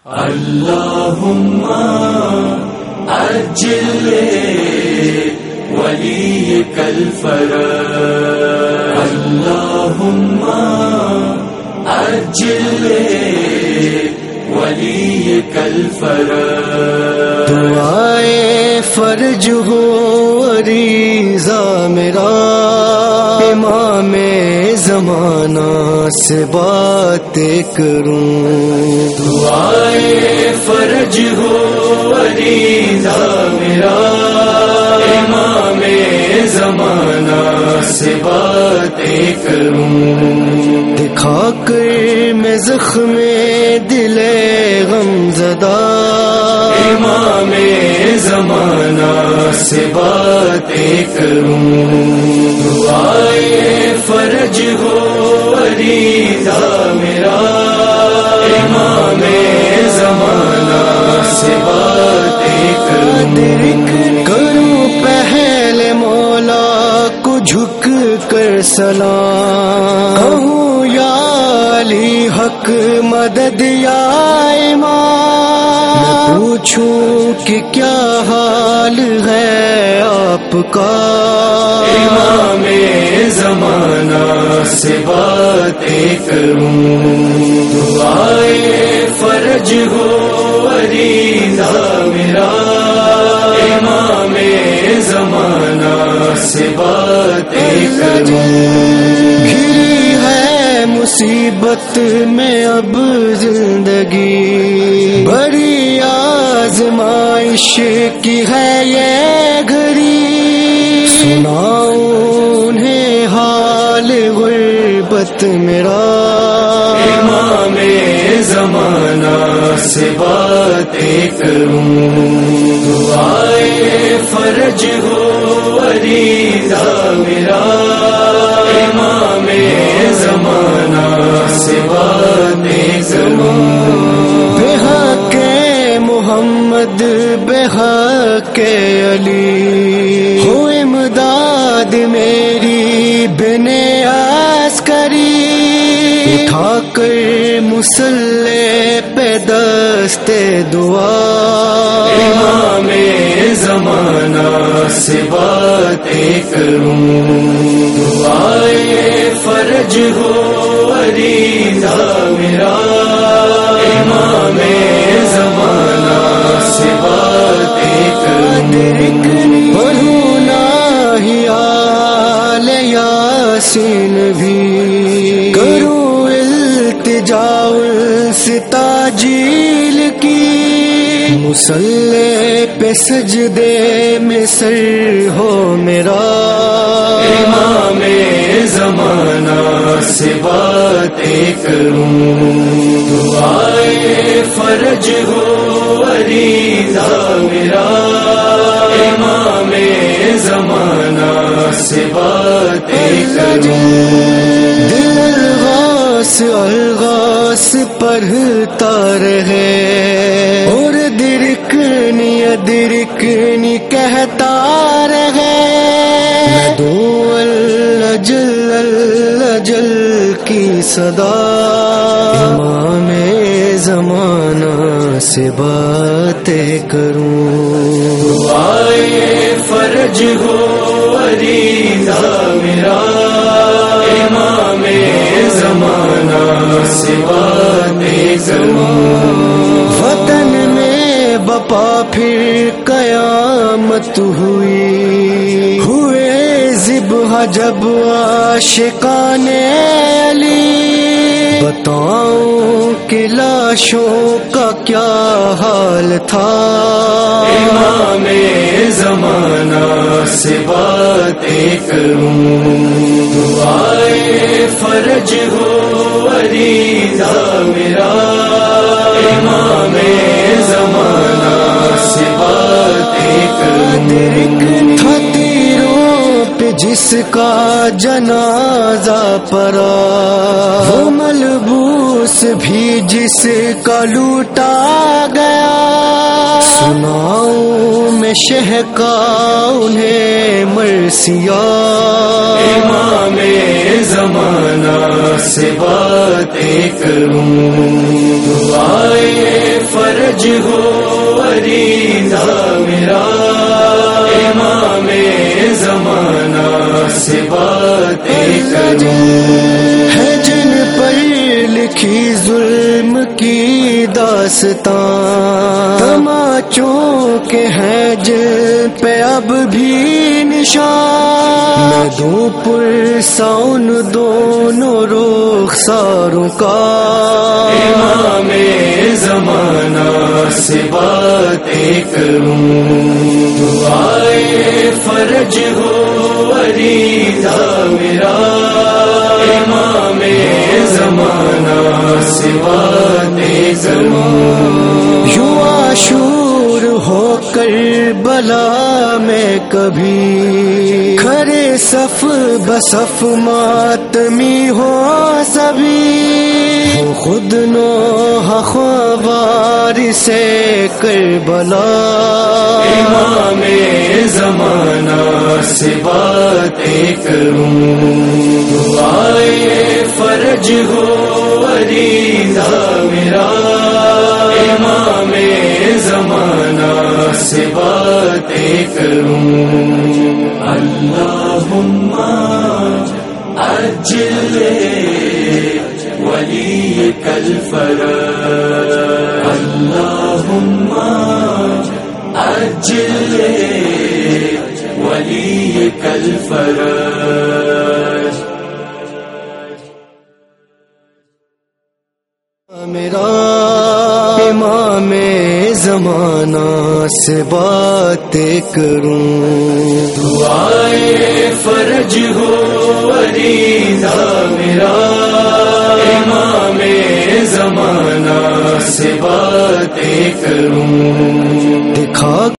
اللهم عجل وليك الفرج اللهم عجل وليك الفرج دعائے فرج ہو عریضہ میرا امام زمانہ سے باتیں کروں دعائے فرج ہو عریضہ میرا امام زمانہ سے باتیں کروں دکھا کر میں زخم دل غم زدہ امام زمانہ سے باتیں کروں دعائے فرج ہو عریضہ میرا امام زمانہ سے باتیں کروں پہل مولا کو جھک کر سلام کہوں یا علی حق مدد یا امام میں پوچھوں کہ کیا حال ہے آپ کا امام زمانہ سے باتیں کروں دعائے فرج ہو عریضہ میرا امام زمانہ سے باتیں کروں گھری ہے مصیبت میں اب زندگی بڑی آزمائش کی ہے یہ گھڑی سناؤں انہیں حال غربت میرا امام زمانہ سے باتیں کروں دعائے فرج ہو عریضہ میرا امام زمانہ سے باتیں کروں بحق محمد بحق علی ہو امداد میری بن عسکری اٹھا کر مصلی پہ دست دعا امام زمانہ سے باتیں کروں دعائے فرج ہو عریضہ میرا امام زمانہ سے باتیں کروں پڑھوں ناہیال یاسین بھی کروں التجا سے تاجیل کی مصلی پہ سجدے میں سر ہو میرا امام زمانہ سے باتیں کروں دعائے فرج ہو عریضہ میرا امام زمانہ سے باتیں کروں دل الغاس پڑھتا رہے اور درکنی کہتا رہے میں دوں اللہ جل کی صدا امام زمانہ سے باتیں کروں دعائے فرج ہو عریضہ میرا امام زمانہ سے باتیں کروں وطن میں بپا پھر قیامت ہوئے ذبح جب عاشقان علی بتاؤں کہ لاشوں کا کیا حال تھا امام زمانہ سے باتیں کروں دعائے فرج ہو عریضہ میرا امام زمانہ سے باتیں کروں تھا تیروں پہ جس کا جنازہ پڑا وہ ملبوس بھی جس کا لوٹا گیا سناؤں میں شہ کا انہیں مرثیہ امام زمانہ سے باتیں کروں دعائے فرج ہو عریضہ میرا، امام زمانہ سے باتیں کروں، ہے جن پر لکھی ظلم کی داستان، تماچوں کے ہیں جن پہ اب بھی نشان، میں دوں پرسان دونوں رخساروں کا، امام زمانہ سے باتیں کروں، دعائے فرج ہو عریضہ میرا، امام زمانہ سے باتیں کروں، یوں عاشور ہو کر بلا میں کبھی، کھڑے صف بصف ماتمی ہو سبھی، ہو خود نوح خوار سے کربلا، امام زمانہ سے باتیں کروں، دعائے فرج ہو عریضہ میرا، امام زمانہ سے باتیں کروں، اللہم عجل ولیک الفرج، اللہم عجل ولیک الفرج، میرا امام زمانہ سے باتیں کروں، دعائے فرج ہو عریضہ میرا، امام زمانہ سے باتیں کروں، دکھا